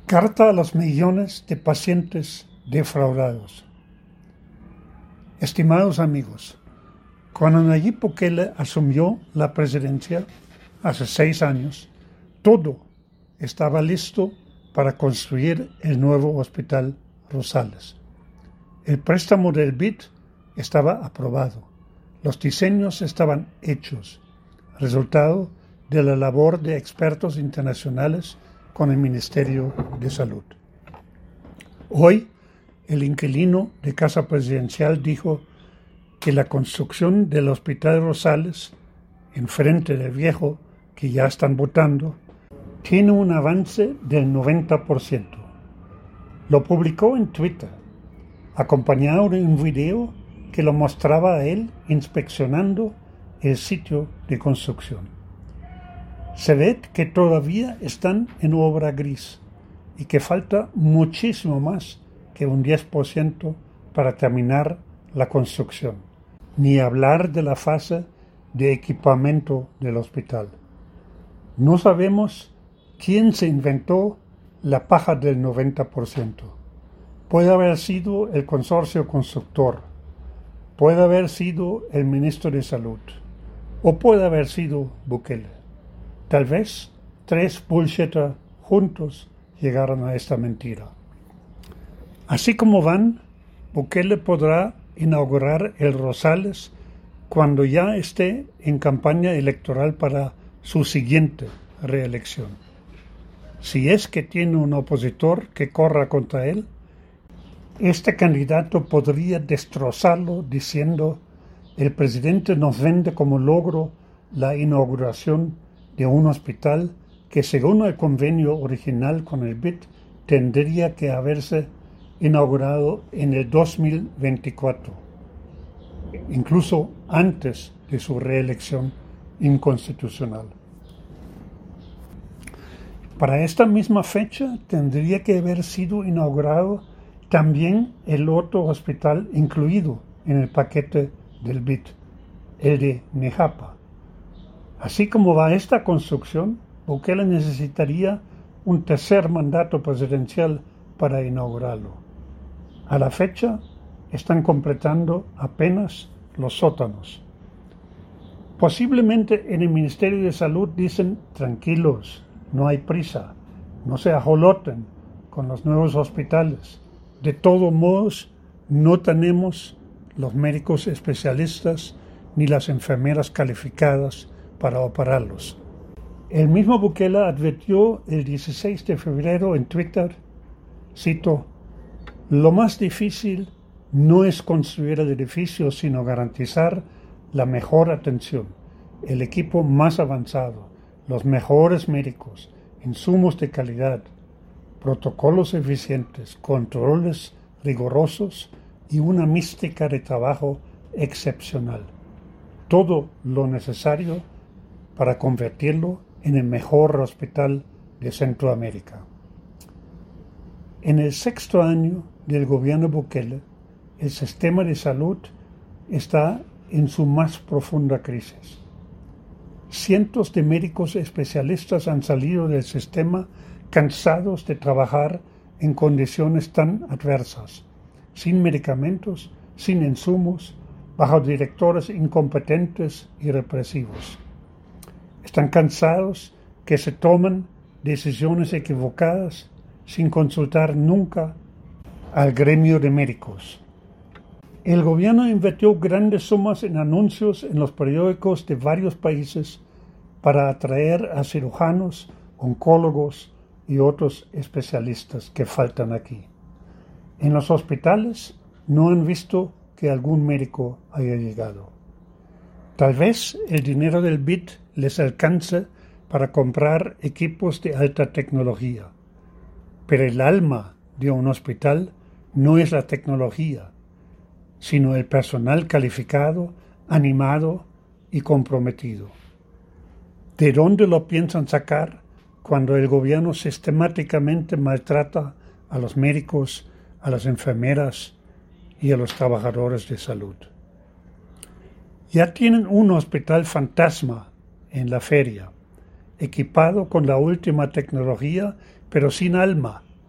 Carta a los millones de pacientes defraudados. Estimados amigos, cuando Nayib Bukele asumió la presidencia hace 6 años, todo estaba listo para construir el nuevo Hospital Rosales. El préstamo del BID estaba aprobado. Los diseños estaban hechos, resultado de la labor de expertos internacionales con el Ministerio de Salud. Hoy, el inquilino de Casa Presidencial dijo que la construcción del Hospital Rosales, enfrente del viejo que ya están votando, tiene un avance del 90%. Lo publicó en Twitter, acompañado de un video que lo mostraba a él inspeccionando el sitio de construcción. Se ve que todavía están en obra gris y que falta muchísimo más que un 10% para terminar la construcción, ni hablar de la fase de equipamiento del hospital. No sabemos quién se inventó la paja del 90%. Puede haber sido el consorcio constructor, puede haber sido el ministro de Salud, o puede haber sido Bukele. Tal vez 3 bullshitters juntos llegaron a esta mentira. Así como van, Bukele podrá inaugurar el Rosales cuando ya esté en campaña electoral para su siguiente reelección. Si es que tiene un opositor que corra contra él, este candidato podría destrozarlo diciendo: el presidente nos vende como logro la inauguración de un hospital que, según el convenio original con el BID, tendría que haberse inaugurado en el 2024, incluso antes de su reelección inconstitucional. Para esta misma fecha tendría que haber sido inaugurado también el otro hospital incluido en el paquete del BID, el de Nejapa. Así como va esta construcción, Bukele necesitaría un tercer mandato presidencial para inaugurarlo. A la fecha, están completando apenas los sótanos. Posiblemente en el Ministerio de Salud dicen: tranquilos, no hay prisa, no se ajoloten con los nuevos hospitales. De todos modos, no tenemos los médicos especialistas ni las enfermeras calificadas para operarlos. El mismo Bukele advirtió el 16 de febrero en Twitter, cito: lo más difícil no es construir el edificio, sino garantizar la mejor atención, el equipo más avanzado, los mejores médicos, insumos de calidad, protocolos eficientes, controles rigurosos y una mística de trabajo excepcional. Todo lo necesario para convertirlo en el mejor hospital de Centroamérica. En el 6º año del gobierno Bukele, el sistema de salud está en su más profunda crisis. Cientos de médicos especialistas han salido del sistema cansados de trabajar en condiciones tan adversas, sin medicamentos, sin insumos, bajo directores incompetentes y represivos. Están cansados que se tomen decisiones equivocadas sin consultar nunca al gremio de médicos. El gobierno invirtió grandes sumas en anuncios en los periódicos de varios países para atraer a cirujanos, oncólogos y otros especialistas que faltan aquí. En los hospitales no han visto que algún médico haya llegado. Tal vez el dinero del BID les alcance para comprar equipos de alta tecnología, pero el alma de un hospital no es la tecnología, sino el personal calificado, animado y comprometido. ¿De dónde lo piensan sacar cuando el gobierno sistemáticamente maltrata a los médicos, a las enfermeras y a los trabajadores de salud? Ya tienen un hospital fantasma en la feria, equipado con la última tecnología, pero sin alma,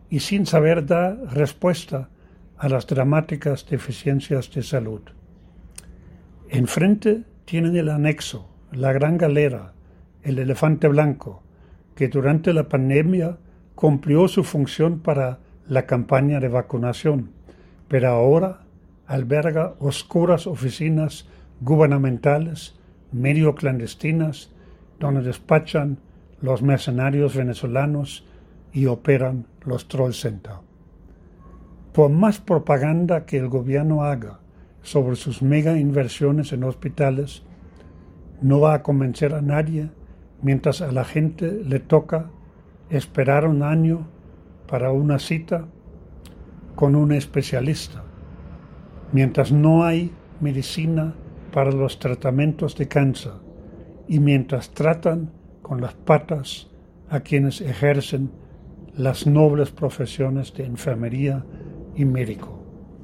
y sin saber dar respuesta a las dramáticas deficiencias de salud. Enfrente tienen el anexo, la Gran Galera, el elefante blanco, que durante la pandemia cumplió su función para la campaña de vacunación, pero ahora alberga oscuras oficinas gubernamentales, medio clandestinas, donde despachan los mercenarios venezolanos y operan los troll center. Por más propaganda que el gobierno haga sobre sus mega inversiones en hospitales, no va a convencer a nadie mientras a la gente le toca esperar un año para una cita con un especialista, mientras no hay medicina para los tratamientos de cáncer y mientras tratan con las patas a quienes ejercen las nobles profesiones de enfermería y médico.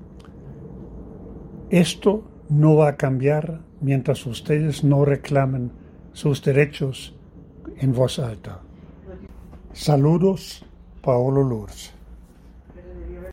Esto no va a cambiar mientras ustedes no reclamen sus derechos en voz alta. Saludos, Paolo Lourdes.